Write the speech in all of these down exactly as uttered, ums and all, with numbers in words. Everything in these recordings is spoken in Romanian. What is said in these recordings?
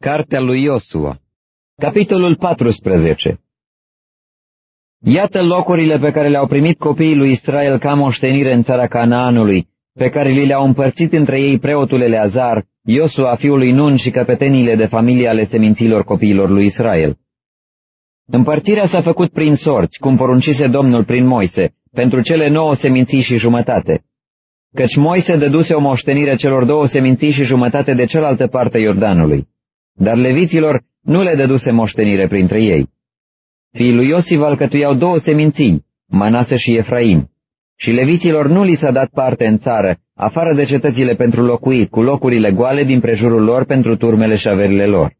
Cartea lui Iosua, capitolul paisprezece. Iată locurile pe care le-au primit copiii lui Israel ca moștenire în țara Canaanului, pe care li le-au împărțit între ei preotul Eleazar, Iosua fiul lui Nun și căpeteniile de familie ale seminților copiilor lui Israel. Împărțirea s-a făcut prin sorți, cum poruncise Domnul prin Moise, pentru cele nouă seminții și jumătate. Căci Moise dăduse o moștenire celor două seminții și jumătate de cealaltă parte Iordanului, dar leviților nu le dăduse moștenire printre ei. Fiii lui Iosif alcătuiau două seminții, Manase și Efraim, și leviților nu li s-a dat parte în țară, afară de cetățile pentru locuit, cu locurile goale din prejurul lor pentru turmele și averile lor.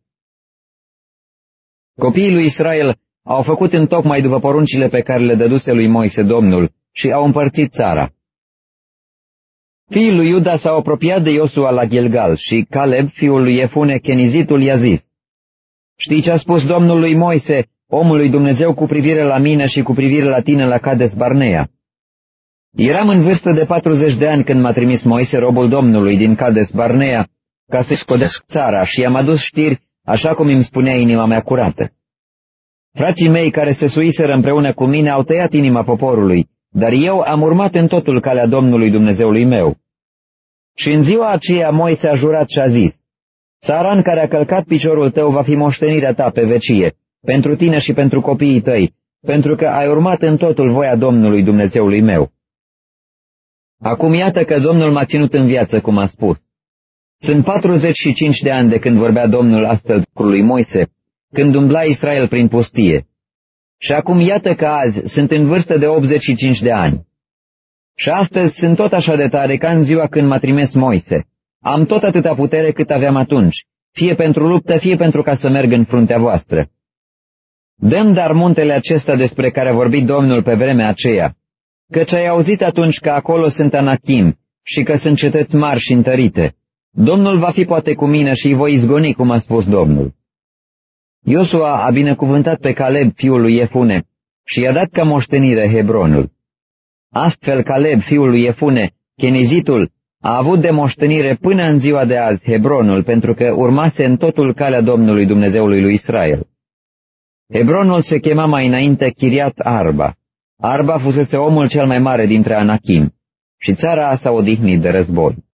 Copiii lui Israel au făcut întocmai după poruncile pe care le dăduse lui Moise Domnul și au împărțit țara. Fiii lui Iuda s-au apropiat de Iosua la Gilgal și Caleb, fiul lui Efune, Chenizitul, i-a zis: Știi ce a spus Domnul lui Moise, omul lui Dumnezeu, cu privire la mine și cu privire la tine la Cades Barnea? Eram în vârstă de patruzeci de ani când m-a trimis Moise, robul Domnului, din Cades Barnea, ca să-i scodesc țara, și i-am adus știri, așa cum îmi spunea inima mea curată. Frații mei care se suiseră împreună cu mine au tăiat inima poporului, dar eu am urmat în totul calea Domnului Dumnezeului meu. Și în ziua aceea Moise a jurat și a zis: Țara în care a călcat piciorul tău va fi moștenirea ta pe vecie, pentru tine și pentru copiii tăi, pentru că ai urmat în totul voia Domnului Dumnezeului meu. Acum iată că Domnul m-a ținut în viață, cum a spus. Sunt patruzeci și cinci de ani de când vorbea Domnul astfel cu lui Moise, când umbla Israel prin pustie. Și acum iată că azi sunt în vârstă de optzeci și cinci de ani. Și astăzi sunt tot așa de tare ca în ziua când m-a trimis Moise. Am tot atâta putere cât aveam atunci, fie pentru luptă, fie pentru ca să merg în fruntea voastră. Dăm dar muntele acesta despre care a vorbit Domnul pe vremea aceea, căci ai auzit atunci că acolo sunt Anachim și că sunt cetăți mari și întărite. Domnul va fi poate cu mine și îi voi izgoni, cum a spus Domnul. Iosua a binecuvântat pe Caleb, fiul lui Efune, și i-a dat ca moștenire Hebronul. Astfel Caleb, fiul lui Efune, Chenizitul, a avut de moștenire până în ziua de azi Hebronul, pentru că urmase în totul calea Domnului Dumnezeului lui Israel. Hebronul se chema mai înainte Chiriat Arba. Arba fusese omul cel mai mare dintre Anachim și țara s-a odihnit de război.